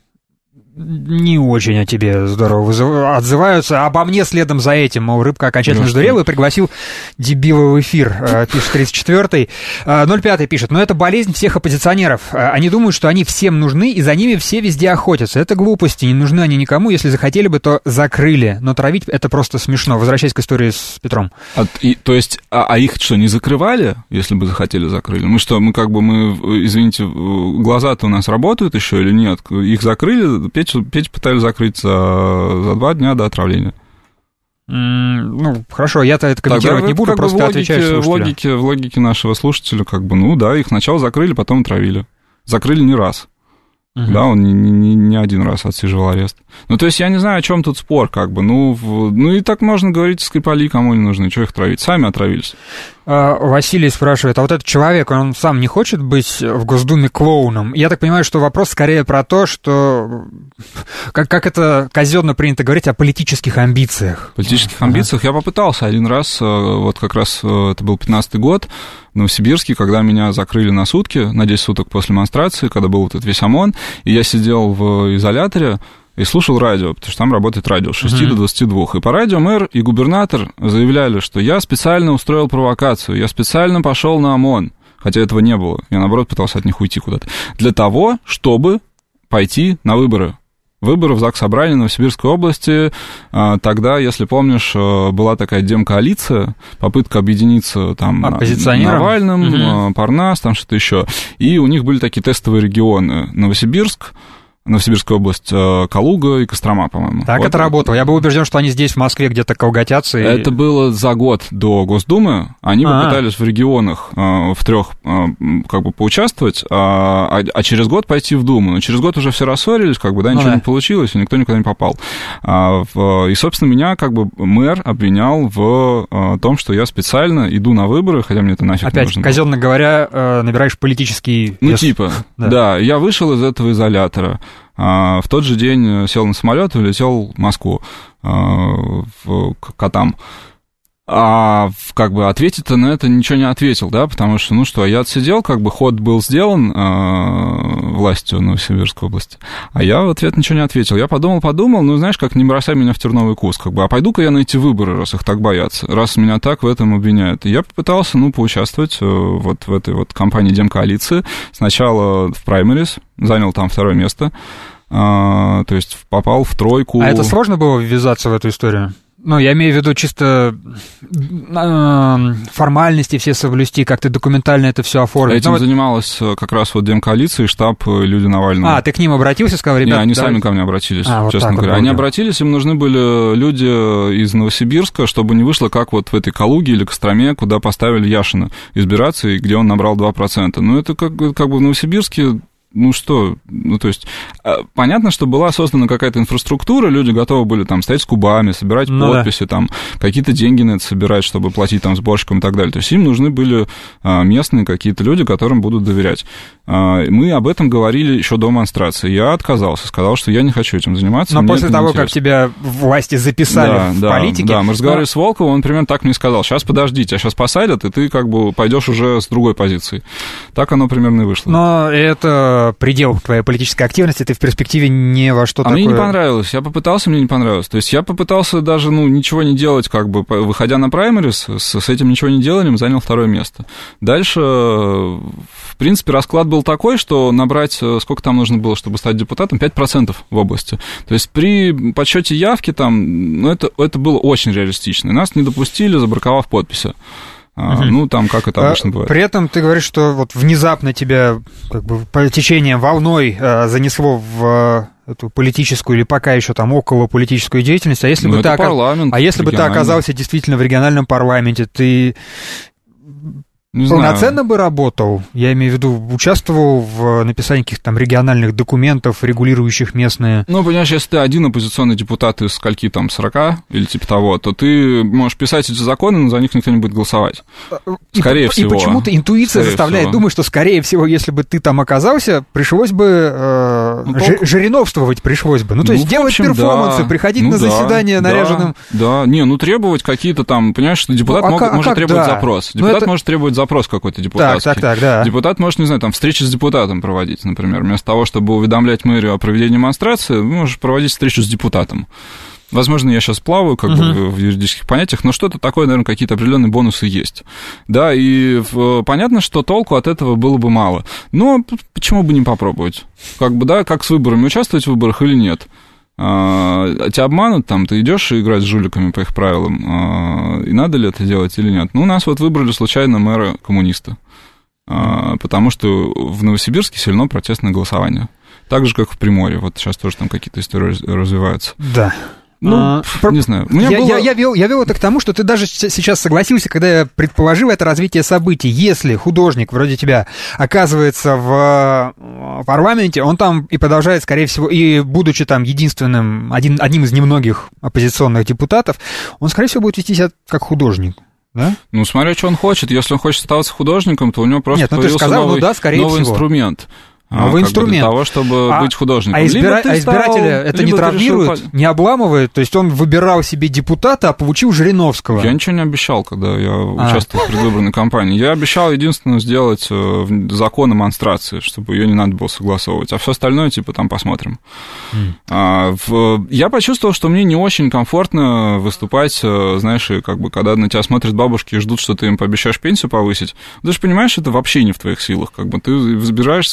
не очень о тебе здорово отзываются. Обо мне следом за этим, мол, рыбка окончательно сдурела и пригласил дебила в эфир, пишет тридцать четвёртый. ноль пять пишет, но это болезнь всех оппозиционеров. Они думают, что они всем нужны, и за ними все везде охотятся. Это глупости, не нужны они никому. Если захотели бы, то закрыли. Но травить это просто смешно. Возвращаясь к истории с Петром. А, и, то есть, а, а их что, не закрывали, если бы захотели, закрыли? Мы что, мы как бы, мы, извините, глаза-то у нас работают еще или нет? Их закрыли, Петю, Петю пытались закрыть за, за два дня до отравления. Mm, ну, хорошо, я-то это комментировать Тогда не буду, просто отвечаю слушателю. В логике, в логике нашего слушателя, как бы, ну да, их сначала закрыли, потом отравили. Закрыли не раз. Uh-huh. Да, он не, не, не один раз отсиживал арест. Ну, то есть, я не знаю, о чем тут спор, как бы. Ну, в, ну и так можно говорить, Скрипали кому не нужны, что их травить? Сами отравились. А, Василий спрашивает, а вот этот человек, он сам не хочет быть в Госдуме клоуном? Я так понимаю, что вопрос скорее про то, что, как, как это казенно принято говорить, о политических амбициях. Политических uh-huh. амбициях я попытался один раз, вот как раз это был пятнадцатый год, в Новосибирске, когда меня закрыли на сутки, на десять суток после монстрации, когда был вот этот весь ОМОН, и я сидел в изоляторе и слушал радио, потому что там работает радио с шести uh-huh. до двадцати двух. И по радио мэр и губернатор заявляли, что я специально устроил провокацию, я специально пошел на ОМОН, хотя этого не было. Я, наоборот, пытался от них уйти куда-то. Для того, чтобы пойти на выборы. Выборы в Заксобрание Новосибирской области. Тогда, если помнишь, была такая демкоалиция, попытка объединиться там Навальным, угу. Парнас, там что-то еще. И у них были такие тестовые регионы. Новосибирск, Новосибирская область, Калуга и Кострома, по-моему. Так вот. Это работало. Я был убежден, что они здесь, в Москве, где-то колготятся. И... Это было за год до Госдумы. Они А-а-а. попытались в регионах в трех как бы поучаствовать, а, а через год пойти в Думу. Но через год уже все рассорились, как бы, да, ничего ну, да. не получилось, и никто никуда не попал. И, собственно, меня как бы мэр обвинял в том, что я специально иду на выборы, хотя мне это нафиг Опять, не нужно. Опять, казенно говоря, набираешь политический Ну, вес. типа, да. да. Я вышел из этого изолятора. В тот же день сел на самолет и улетел в Москву, в Катам. А как бы ответить-то на это ничего не ответил, да, потому что, ну что, я отсидел, как бы ход был сделан э, властью Новосибирской области, а я в ответ ничего не ответил. Я подумал-подумал, ну, знаешь, как не бросай меня в терновый куст, как бы, а пойду-ка я на эти выборы, раз их так боятся, раз меня так в этом обвиняют. И я попытался, ну, поучаствовать э, вот в этой вот кампании Демкоалиции. Сначала в праймерис, занял там второе место, э, то есть попал в тройку. А это сложно было ввязаться в эту историю? Ну, я имею в виду чисто э, формальности все соблюсти, как ты документально это все оформить. Этим ну, занималась вот... как раз вот Демкоалиция и штаб Люди Навального. А, ты к ним обратился, сказал, ребята... Не, они давай... сами ко мне обратились, а, честно вот говоря. Вот они обратились, им нужны были люди из Новосибирска, чтобы не вышло, как вот в этой Калуге или Костроме, куда поставили Яшина избираться, и где он набрал два процента. Ну, это как, как бы в Новосибирске... Ну что, ну то есть, понятно, что была создана какая-то инфраструктура, люди готовы были там стоять с кубами, собирать ну, подписи, да. там, какие-то деньги на это собирать, чтобы платить там сборщикам и так далее. То есть им нужны были местные какие-то люди, которым будут доверять. Мы об этом говорили еще до монстрации. Я отказался, сказал, что я не хочу этим заниматься. Но после того, как тебя власти записали да, в да, политике... Да, мы разговаривали но... с Волковым, он примерно так мне сказал: сейчас подожди, тебя сейчас посадят, и ты как бы пойдешь уже с другой позиции. Так оно примерно и вышло. Но это... предел твоей политической активности, ты в перспективе ни во что а такое... мне не понравилось, я попытался, мне не понравилось. То есть я попытался даже, ну, ничего не делать, как бы, выходя на праймерис, с, с этим ничего не деланием, занял второе место. Дальше, в принципе, расклад был такой, что набрать, сколько там нужно было, чтобы стать депутатом, пять процентов в области. То есть при подсчете явки там, ну, это, это было очень реалистично. И нас не допустили, забраковав подписи. Uh-huh. Ну, там, как это обычно бывает. При этом ты говоришь, что вот внезапно тебя как бы по течением волной э, занесло в э, эту политическую или пока еще там около политическую деятельность, а если ну, бы ты ока... а если бы ты оказался действительно в региональном парламенте, ты не полноценно знаю. бы работал, я имею в виду, участвовал в написании каких-то там региональных документов, регулирующих местные... Ну, понимаешь, если ты один оппозиционный депутат из скольки там, сорока или типа того, то ты можешь писать эти законы, но за них никто не будет голосовать. Скорее и, всего. И почему-то интуиция скорее заставляет всего. думать, что, скорее всего, если бы ты там оказался, пришлось бы э, ну, ж, жириновствовать пришлось бы. Ну, то ну, есть делать общем, перформансы, да. приходить ну, на да, заседание да, наряженным... Да, не, ну, требовать какие-то там, понимаешь, что депутат ну, а мог, как, может требовать да. запрос. Депутат это... может требовать запрос какой-то депутатский. Так, так, так, да. Депутат может, не знаю, там, встречи с депутатом проводить, например. Вместо того, чтобы уведомлять мэрию о проведении демонстрации, вы можете проводить встречу с депутатом. Возможно, я сейчас плаваю как uh-huh. бы в юридических понятиях, но что-то такое, наверное, какие-то определенные бонусы есть. Да, и в, понятно, что толку от этого было бы мало. Но почему бы не попробовать? Как бы, да, как с выборами, участвовать в выборах или нет? А, тебя обманут, там, ты идешь играть с жуликами по их правилам, а, и надо ли это делать или нет? Ну, у нас вот выбрали случайно мэра коммуниста, а, потому что в Новосибирске сильно протестное голосование. Так же, как в Приморье. Вот сейчас тоже там какие-то истории развиваются. Да. Ну, а, не знаю. У меня я, было... я, я, вел, я вел это к тому, что ты даже сейчас согласился, когда я предположил это развитие событий. Если художник вроде тебя оказывается в парламенте, он там и продолжает, скорее всего, и будучи там единственным, один, одним из немногих оппозиционных депутатов, он, скорее всего, будет вести себя как художник. Да? Ну, смотря, что он хочет. Если он хочет оставаться художником, то у него просто Нет, ну, появился сказал, новый, ну, да, новый всего. инструмент. Новый инструмент. Для того, чтобы а, быть художником. А, избира... а избирателя стал, это не травмирует, решил... не обламывает? То есть он выбирал себе депутата, а получил Жириновского? Я ничего не обещал, когда я а. участвовал в предвыборной кампании. Я обещал единственное сделать закон о монстрации, чтобы ее не надо было согласовывать. А все остальное, типа, там посмотрим. Mm. А, в... Я почувствовал, что мне не очень комфортно выступать, знаешь, как бы, когда на тебя смотрят бабушки и ждут, что ты им пообещаешь пенсию повысить. Ты же понимаешь, это вообще не в твоих силах. Как бы ты забираешься за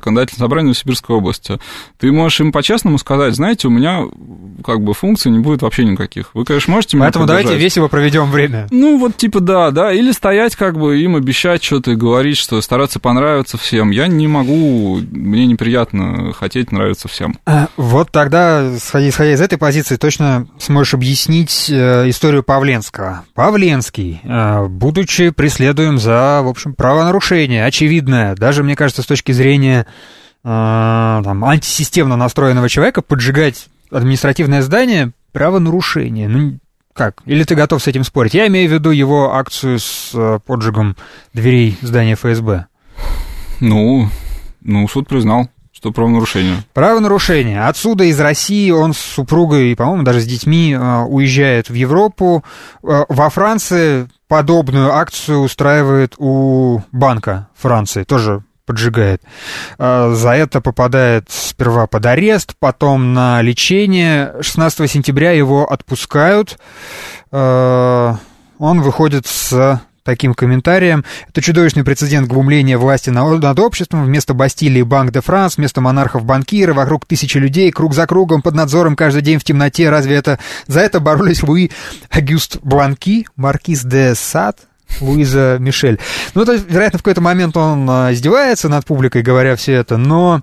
законодательное собрание Новосибирской области. Ты можешь им по-честному сказать, знаете, у меня как бы функций не будет вообще никаких. Вы, конечно, можете меня Поэтому поддержать. давайте весело проведем время. Ну, вот типа да, да. Или стоять как бы, им обещать что-то и говорить, что стараться понравиться всем. Я не могу, мне неприятно хотеть нравиться всем. Вот тогда, исходя из этой позиции, точно сможешь объяснить историю Павленского. Павленский, будучи преследуем за, в общем, правонарушение, очевидное, даже, мне кажется, с точки зрения там, антисистемно настроенного человека, поджигать административное здание — правонарушение. Ну, как? Или ты готов с этим спорить? Я имею в виду его акцию с поджигом дверей здания эф эс бэ. Ну, ну суд признал, что правонарушение. Правонарушение. Отсюда из России он с супругой, по-моему, даже с детьми уезжает в Европу. Во Франции подобную акцию устраивает у Банка Франции, тоже поджигает. За это попадает сперва под арест, потом на лечение. шестнадцатого сентября его отпускают. Он выходит с таким комментарием: это чудовищный прецедент глумления власти над обществом. Вместо Бастилии Банк де Франс, вместо монархов банкиры, вокруг тысячи людей, круг за кругом, под надзором, каждый день в темноте. Разве это... За это боролись Луи Агюст Бланки, маркиз де Сад, Луиза Мишель. Ну, то есть, вероятно, в какой-то момент он издевается над публикой, говоря все это, но...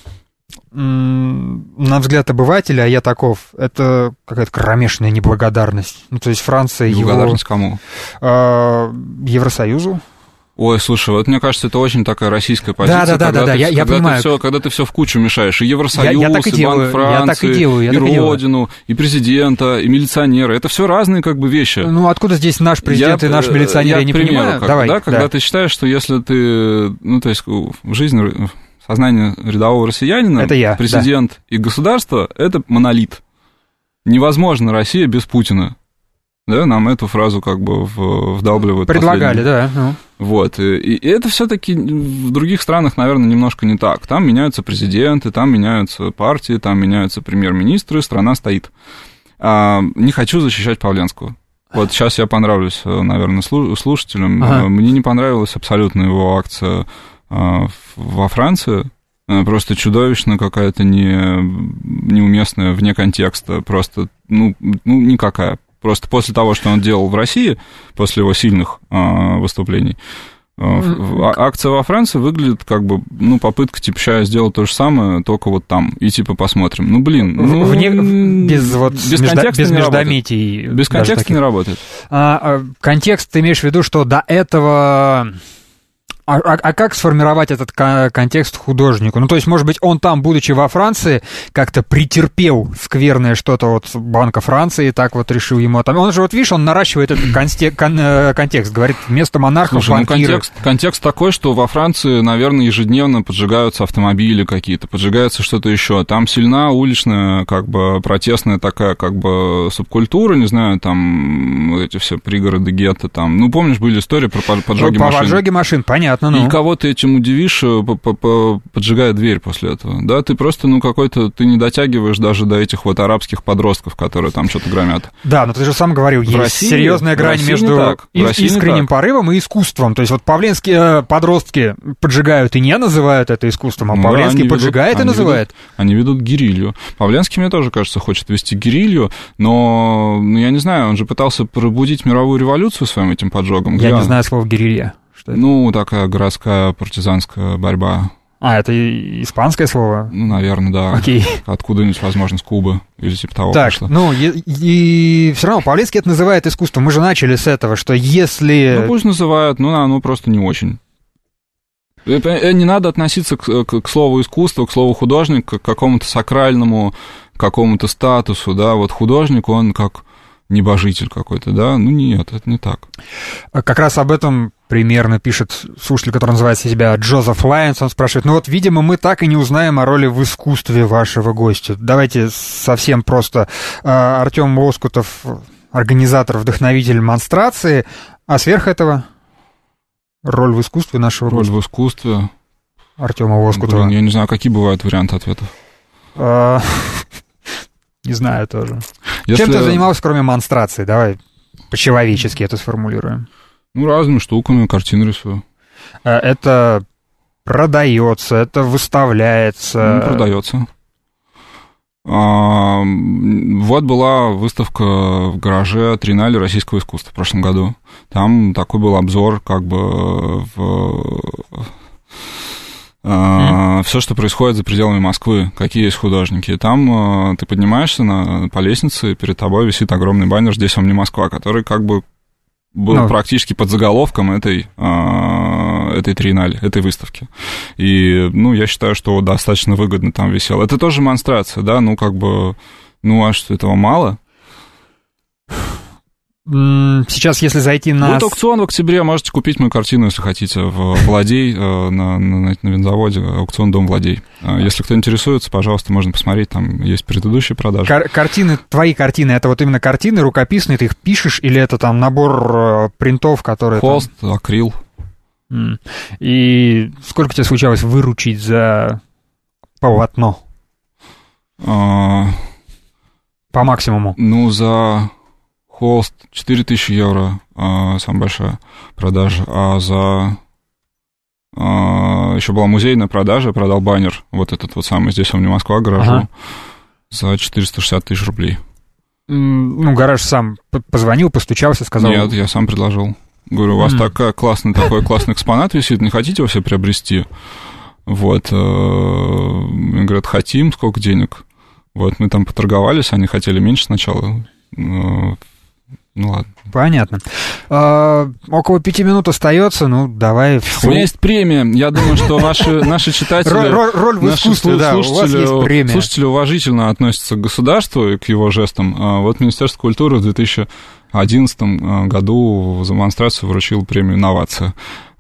на взгляд обывателя, а я таков, это какая-то кромешная неблагодарность. Ну, то есть Франция его... Неблагодарность кому? Э, Евросоюзу. Ой, слушай, вот мне кажется, это очень такая российская позиция. Да, да, да, да, ты, я, я когда понимаю. Ты все, когда ты все в кучу мешаешь, и Евросоюз, я, я так и, и делаю, Банк Франции, я так и, делаю, я и так и Родину, делаю. и президента, и милиционера. Это все разные как бы вещи. Ну, откуда здесь наш президент я, и наш милиционер, я, я не примеру, понимаю. Как, Давай, да, когда да. ты считаешь, что если ты, ну, то есть в жизни... Сознание рядового россиянина, это я, президент да. и государство — это монолит. Невозможно Россия без Путина. Да, нам эту фразу как бы вдалбливают. Предлагали, да. Ну. Вот, и, и это все-таки в других странах, наверное, немножко не так. Там меняются президенты, там меняются партии, там меняются премьер-министры, страна стоит. А, не хочу защищать Павленского. Вот сейчас я понравлюсь, наверное, слушателям. Ага. Мне не понравилась абсолютно его акция во Франции, просто чудовищно какая-то не, неуместная, вне контекста, просто, ну, ну, никакая. Просто после того, что он делал в России, после его сильных а, выступлений, а, акция во Франции выглядит как бы, ну, попытка, типа, сейчас сделать то же самое, только вот там, и, типа, посмотрим. Ну, блин, ну, Вне, без, вот, без межда, контекста без не междометий. Работает. Без контекста таких. Не работает. А, а, контекст ты имеешь в виду, что до этого... А, а, а как сформировать этот контекст художнику? Ну, то есть, может быть, он там, будучи во Франции, как-то претерпел скверное что-то от Банка Франции, и так вот решил ему... Он же, вот видишь, он наращивает этот конте- кон- контекст, говорит, вместо монархов Слушай, банкиры. Ну, контекст, контекст такой, что во Франции, наверное, ежедневно поджигаются автомобили какие-то, поджигается что-то еще. Там сильна уличная, как бы, протестная такая, как бы, субкультура, не знаю, там, эти все пригороды, гетто, там. Ну, помнишь, были истории про поджоги по машин? поджоги машин, понятно. Ну. И кого ты этим удивишь, поджигая дверь после этого, да, ты просто, ну, какой-то, ты не дотягиваешь даже до этих вот арабских подростков, которые там что-то громят. Да, но ты же сам говорил, есть России, серьезная грань между искренним порывом и искусством, то есть вот павленские подростки поджигают и не называют это искусством, а ну, Павленский поджигает ведут, и называет. Ведут, они ведут герилью. Павленский, мне тоже кажется, хочет вести герилью, но, ну, я не знаю, он же пытался пробудить мировую революцию своим этим поджогом. Я Где не он? знаю слова герилья. Ну, такая городская партизанская борьба. А, это испанское слово? Ну, наверное, да. Окей. Откуда-нибудь, возможно, с Кубы или типа того. Так, пришло. ну, и, и все равно Павленский это называет искусством. Мы же начали с этого, что если... Ну, пусть называют, но оно просто не очень. Не надо относиться к, к, к слову искусство, к слову художник, к какому-то сакральному, к какому-то статусу, да. Вот художник, он как... небожитель какой-то, да? Ну, нет, это не так. Как раз об этом примерно пишет слушатель, который называет себя Джозеф Лайонс. Он спрашивает, ну вот, видимо, мы так и не узнаем о роли в искусстве вашего гостя. Давайте совсем просто. Артём Лоскутов, организатор, вдохновитель монстрации, а сверх этого роль в искусстве нашего роль гостя. Роль в искусстве? Артёма Лоскутова. Блин, я не знаю, какие бывают варианты ответов. Не знаю тоже. Если... Чем ты занимался, кроме монстрации? Давай по-человечески это сформулируем. Ну, разными штуками, картины рисую. Это продается, это выставляется? Ну, продается. А, вот была выставка в гараже Триеннале российского искусства в прошлом году. Там такой был обзор, как бы, в... Mm. все, что происходит за пределами Москвы, какие есть художники. Там ты поднимаешься на, по лестнице, и перед тобой висит огромный баннер «Здесь вам не Москва», который как бы был no. практически под заголовком этой, этой Триеннале, этой выставки. И, ну, я считаю, что достаточно выгодно там висел. Это тоже демонстрация, да, ну, как бы, ну, а что, этого мало? Сейчас, если зайти на... Будет аукцион в октябре, можете купить мою картину, если хотите, в Владей, на, на, на винзаводе, аукцион «Дом Владей». Если кто интересуется, пожалуйста, можно посмотреть, там есть предыдущие продажи. Кар- картины, твои картины, это вот именно картины рукописные, ты их пишешь, или это там набор принтов, которые... Холст, там... акрил. И сколько тебе случалось выручить за полотно? А... По максимуму? Ну, за... Холст четыре тысячи евро, а, самая большая продажа, а за... А, еще была музейная продажа, я продал баннер, вот этот вот самый, здесь он не Москва, гаражу, ага. за четыреста шестьдесят тысяч рублей. Ну, гараж сам позвонил, постучался, сказал... Нет, я сам предложил. Говорю, у вас mm. такая классный, такой классный экспонат висит, не хотите его себе приобрести? Вот. Мне говорят, хотим, сколько денег? Вот, мы там поторговались, они хотели меньше сначала. Ну ладно. Понятно. А, около пяти минут остается, ну давай. У меня есть премия. Я думаю, что ваши, наши читатели, роль, роль в искусстве, да, у вас есть премия. Слушатели уважительно относятся к государству и к его жестам. Вот Министерство культуры в две тысячи одиннадцатом году за демонстрацию вручило премию «Инновация».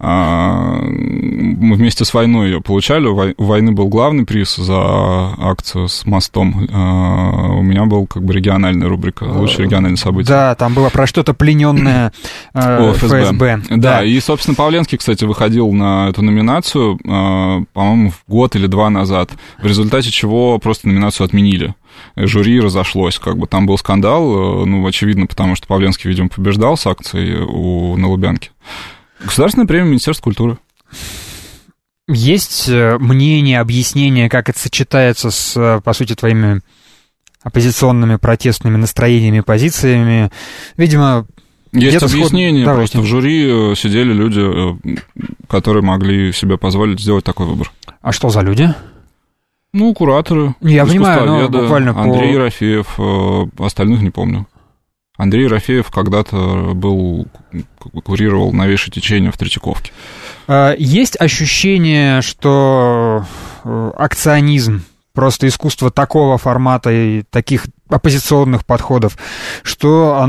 Мы вместе с войной ее получали. У войны был главный приз за акцию с мостом. У меня был как бы региональная рубрика «Лучшие региональные события». Да, там было про что-то плененное э, эф эс бэ. Да, да, и, собственно, Павленский, кстати, выходил на эту номинацию, по-моему, год или два назад, в результате чего просто номинацию отменили. Жюри разошлось, как бы там был скандал, ну, очевидно, потому что Павленский, видимо, побеждал с акцией у, на Лубянке. Государственная премия Министерства культуры. Есть мнение, объяснение, как это сочетается с, по сути, твоими оппозиционными протестными настроениями, позициями? Видимо, есть объяснение, сход... просто Давайте. В жюри сидели люди, которые могли себе позволить сделать такой выбор. А что за люди? Ну, кураторы, я понимаю, но буквально Андрей по... Ерофеев, остальных не помню. Андрей Ерофеев когда-то был, курировал новейшее течение в Третьяковке. Есть ощущение, что акционизм, просто искусство такого формата и таких оппозиционных подходов, что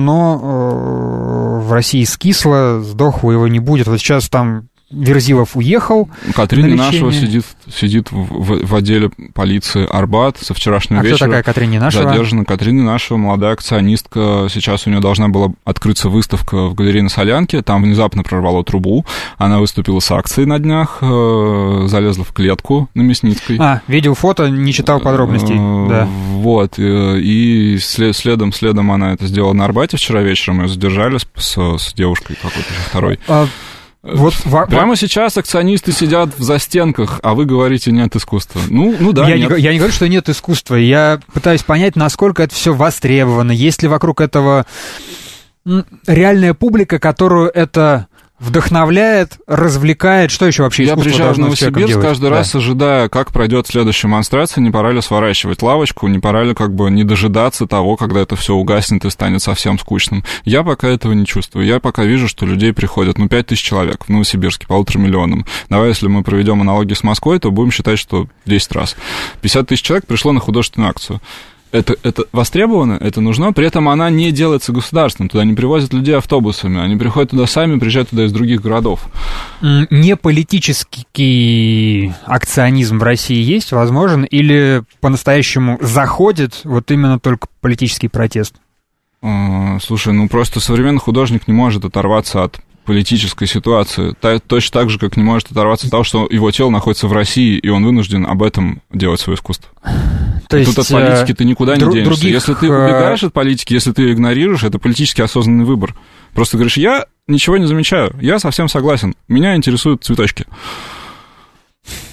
оно в России скисло, сдохло, его не будет. Вот сейчас там Верзилов уехал. Катрина Ненашева сидит, сидит в, в отделе полиции Арбат со вчерашнего а вечера. Кто такая Катрина Ненашева? Задержана Катрина Ненашева, молодая акционистка. Сейчас у нее должна была открыться выставка в галерее на Солянке. Там внезапно прорвало трубу. Она выступила с акцией на днях, залезла в клетку на Мясницкой. А, видел фото, не читал подробностей. Да. Вот. И след, следом, следом она это сделала на Арбате вчера вечером. Ее задержали с, с девушкой какой-то второй. А... Вот, Прямо сейчас акционисты сидят в застенках, а вы говорите, нет искусства. Ну, ну да, я нет. Не, я не говорю, что нет искусства. Я пытаюсь понять, насколько это все востребовано. Есть ли вокруг этого реальная публика, которую это вдохновляет, развлекает? Что еще вообще искусство должно делать? Я приезжаю в Новосибирск каждый да. раз, ожидая, как пройдет следующая демонстрация, не пора ли сворачивать лавочку, не пора ли как бы не дожидаться того, когда это все угаснет и станет совсем скучным. Я пока этого не чувствую. Я пока вижу, что людей приходят, ну, пять тысяч человек в Новосибирске, полутора миллионам. Давай, если мы проведем аналогии с Москвой, то будем считать, что десять раз. пятьдесят тысяч человек пришло на художественную акцию. Это, это востребовано, это нужно, при этом она не делается государством, туда не привозят людей автобусами, они приходят туда сами, приезжают туда из других городов. Не политический акционизм в России есть, возможен, или по-настоящему заходит вот именно только политический протест? Слушай, ну просто современный художник не может оторваться от политической ситуации, точно так же, как не может оторваться от того, что его тело находится в России, и он вынужден об этом делать свое искусство. То есть, тут от политики ты никуда дру- не денешься. Других... Если ты убегаешь от политики, если ты ее игнорируешь, это политически осознанный выбор. Просто говоришь, я ничего не замечаю, я совсем согласен, меня интересуют цветочки.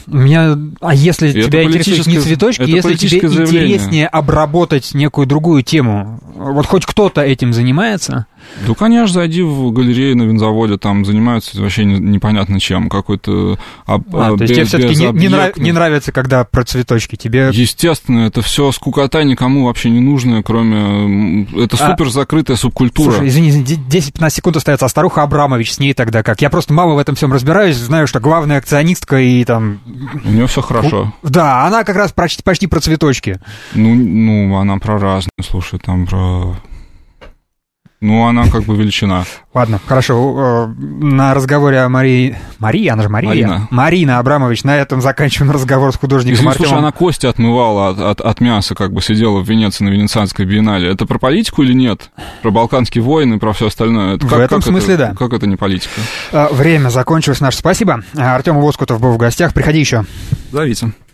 Меня... А если И тебя интересуют не цветочки, если тебе заявление. интереснее обработать некую другую тему, вот хоть кто-то этим занимается? Ну, конечно, зайди в галерею на винзаводе, там занимаются вообще непонятно чем, какой-то... А, то есть тебе все-таки не, не, нрав, не нравится, когда про цветочки? Тебе... Естественно, это все скукота никому вообще не нужная, кроме... Это а... супер закрытая субкультура. Слушай, извини, десять-пятнадцать секунд остается, а старуха Абрамович, с ней тогда как? Я просто мало в этом всем разбираюсь, знаю, что главная акционистка и там... У нее все хорошо. Да, она как раз почти, почти про цветочки. Ну, ну, она про разные, слушай, там про... Ну, она как бы величина. Ладно, хорошо. На разговоре о Марии... Марии? Она же Мария? Марина. Марина Абрамович. На этом заканчиваем разговор с художником Извини, Артёмом. Слушай, она кости отмывала от, от, от мяса, как бы сидела в Венеции на Венецианской биеннале. Это про политику или нет? Про Балканские войны, про все остальное? Это в как, этом как смысле, это, да. Как это не политика? Время закончилось наше. Спасибо. Артём Лоскутов был в гостях. Приходи еще. Зовите.